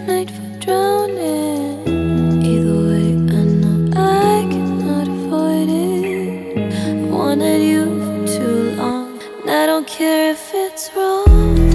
made for drowning. Either way, I know I cannot avoid it. I wanted you for too long, and I don't care if it's wrong.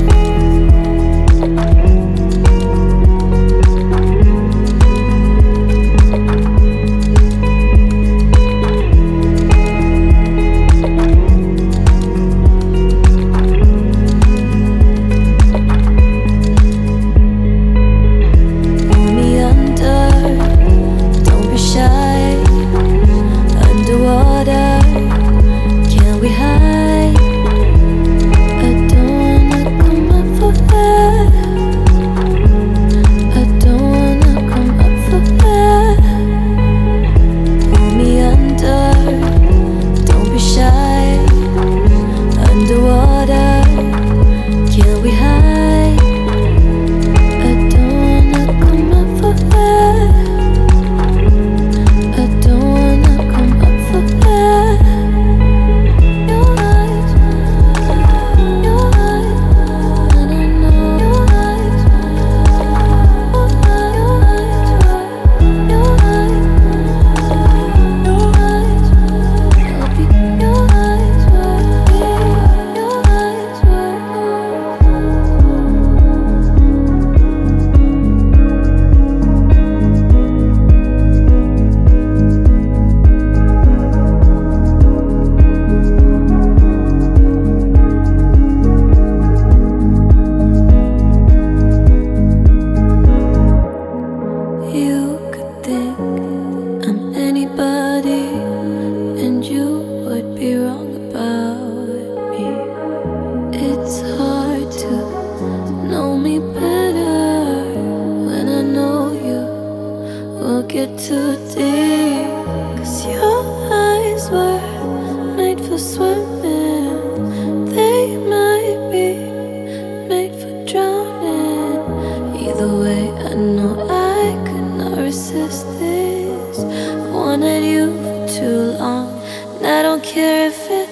And you would be wrong about me. It's hard to know me better when I know you will get too deep. 'Cause your eyes were made for swimming. They might be made for drowning. Either way, I know I could not resist this. I wanted you for too long, and I don't care if it